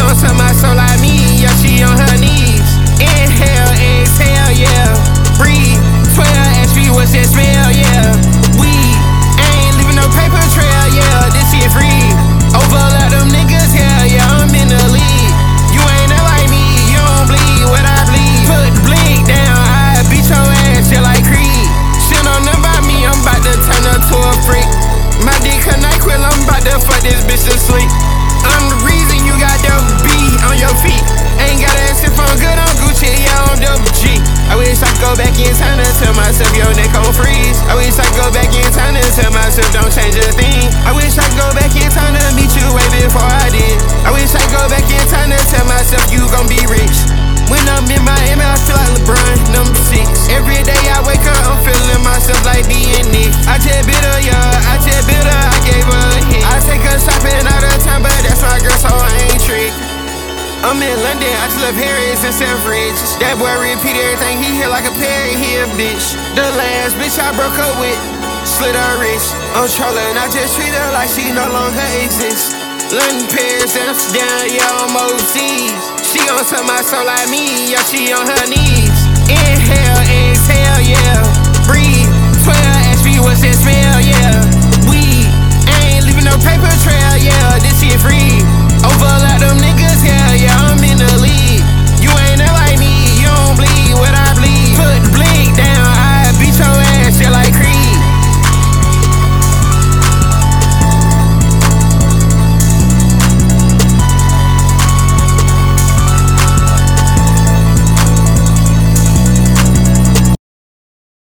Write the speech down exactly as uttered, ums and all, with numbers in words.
gon' sell my soul like me, yeah, she on her knees. Inhale, exhale, yeah. Breathe. twelve H P, what's that smell, yeah. Weed. Ain't leaving no paper trail, yeah. This shit free. Overlap them niggas, yeah, yeah, I'm in the lead. You ain't that like me, you don't bleed what I bleed. Put the blink down, I beat your ass, yeah, like Creed. Shit on them by me, I'm about to turn her to a freak. My dick a NyQuil, I'm about to fuck this bitch to sleep. I'm the reason you got double B on your feet. Ain't got that shit from good on Gucci, yeah, I'm double G. I wish I could go back in time and tell myself your neck gon' freeze. I wish I could go back in time and tell myself don't change a thing. I wish I could go back in time to meet you way before I did. I wish I could go back in time to tell myself you gon' be rich. When I'm in Miami, I feel like LeBron, number six. Every day I wake up, I'm feeling myself like being Nick. I just bit her, yeah, I just bit her, I gave her a hit. I take her shopping all the time, but that's my girl, so I ain't trick. I'm in London, I just love Harris and Selfridge. That boy repeat everything, he hear like a parrot, he a bitch. The last bitch I broke up with, slit her wrist. I'm trolling, I just treat her like she no longer exists. London, Paris, Amsterdam, yeah, I'm overseas. She gon' sell my soul like me, yeah, she on her knees. Inhale, exhale, yeah. Breathe. twelve H P, what's that smell, yeah. Weed. Ain't leaving no paper trail, yeah. This shit free. Overlap them niggas, yeah.